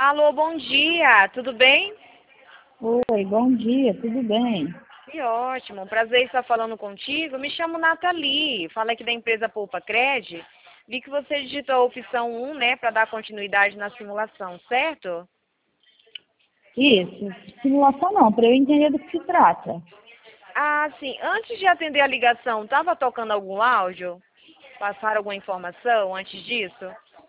Alô, bom dia, tudo bem? Oi, bom dia, tudo bem? Que ótimo, prazer em estar falando contigo. Me chamo Nathalie, falo aqui da empresa Poupa Cred. Vi que você digitou a opção 1, né, para dar continuidade na simulação, certo? Isso, simulação não, para eu entender do que se trata. Ah, sim. Antes de atender a ligação, estava tocando algum áudio? Passaram alguma informação antes disso?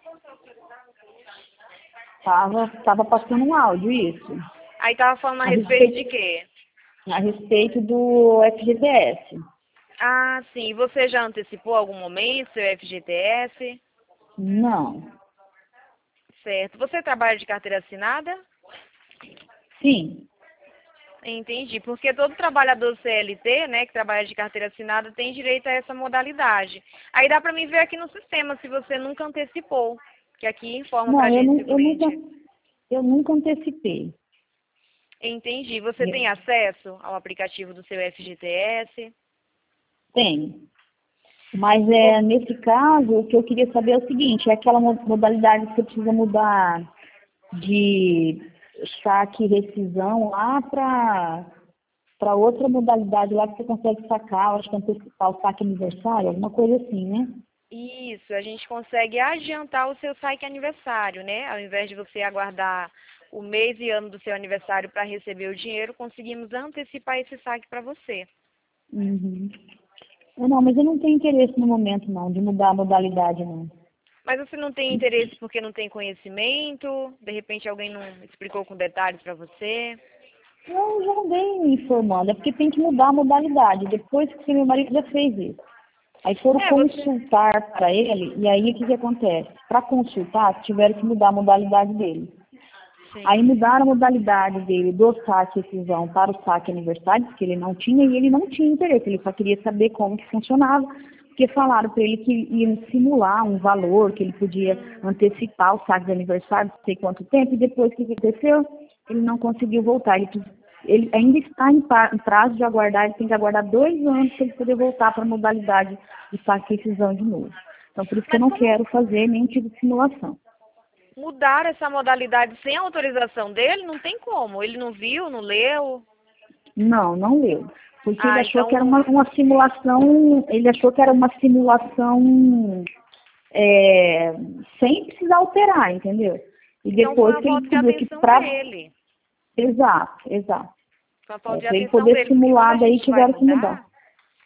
Tava passando um áudio, isso, Aí estava falando a a respeito de respeito, quê? a respeito do FGTS. Ah, sim. Você já antecipou algum momento seu FGTS? Não, Certo. Você trabalha de carteira assinada? sim, Entendi, porque todo trabalhador CLT, né, que trabalha de carteira assinada, tem direito a essa modalidade. Aí dá para mim ver aqui no sistema se você nunca antecipou, que aqui informa para a não, gente seguinte. eu nunca antecipei. Entendi. Você Eu tem acesso ao aplicativo do seu FGTS? tenho, mas Vo- nesse caso, o que eu queria saber é o seguinte, é aquela modalidade que você precisa mudar de saque e rescisão lá para outra modalidade lá que você consegue sacar, acho que antecipar o saque aniversário, alguma coisa assim, né? Isso, a gente consegue adiantar o seu saque aniversário, né? Ao invés de você aguardar o mês e ano do seu aniversário para receber o dinheiro, conseguimos antecipar esse saque para você. Uhum. Não, mas eu não tenho interesse no momento, não, de mudar a modalidade, não. Mas você não tem interesse porque não tem conhecimento? De repente alguém não explicou com detalhes para você? Eu já andei me informando, é porque tem que mudar a modalidade, depois que meu marido já fez isso. Aí foram Você. consultar para ele, e aí o que acontece? Para consultar, tiveram que mudar a modalidade dele. Aí Sim. mudaram a modalidade dele do saque rescisão para o saque aniversário, porque ele não tinha, e ele não tinha interesse, ele só queria saber como que funcionava, porque falaram para ele que iam simular um valor, que ele podia Hum, antecipar o saque de aniversário, não sei quanto tempo, e depois o que aconteceu? Ele não conseguiu voltar, ele ainda está em prazo de aguardar, ele tem que aguardar 2 anos para ele poder voltar para a modalidade de saque rescisão de novo. Então, por isso que eu mas não como quero fazer nenhum tipo de simulação. mudar essa modalidade sem autorização dele? Não tem como. Ele não viu, não leu? Não, não leu. Porque ele Ah, achou que era então. uma simulação, ele achou que era uma simulação é, sem precisar alterar, entendeu? E Então foi depois uma que ele falta de descobriu que atenção para. dele. Exato, exato. Foi uma falta de Para ele atenção poder dele. Porque quando a simular, daí gente vai tiveram que mudar. mudar,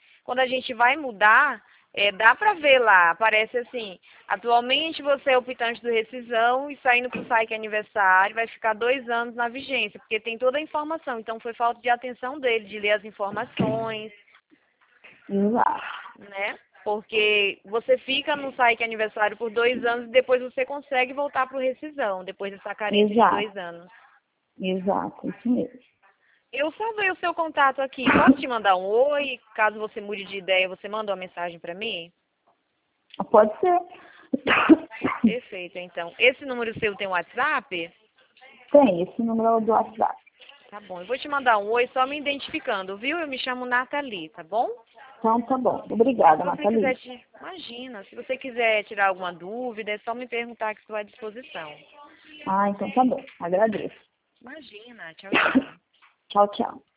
dá para ver lá, aparece assim, atualmente você é optante do rescisão e saindo para o saque aniversário, vai ficar 2 anos na vigência, porque tem toda a informação. Então foi falta de atenção dele, de ler as informações, Exato, né? Porque você fica no saque aniversário por 2 anos e depois você consegue voltar para o rescisão, depois dessa carência de exato, 2 anos. exato, isso mesmo. Eu salvei o seu contato aqui. Posso te mandar um oi? Caso você mude de ideia, você manda uma mensagem para mim? Pode ser. Perfeito, então. Esse número seu tem WhatsApp? Tem, esse número é o do WhatsApp. Tá bom. Eu vou te mandar um oi só me identificando, viu? Eu me chamo Nathalie, tá bom? Então tá bom. Se Obrigada, você quiser Nathalie. te... Imagina, se você quiser tirar alguma dúvida, é só me perguntar que estou à disposição. Ah, então tá bom. Agradeço. Imagina. Tchau, tchau. Tchau, tchau.